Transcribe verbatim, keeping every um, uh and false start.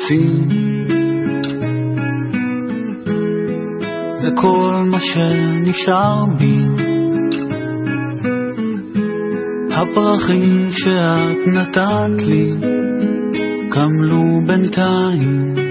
עצים, זה כל מה שנשאר בי, הפרחים שאת נתת לי קמלו בינתיים.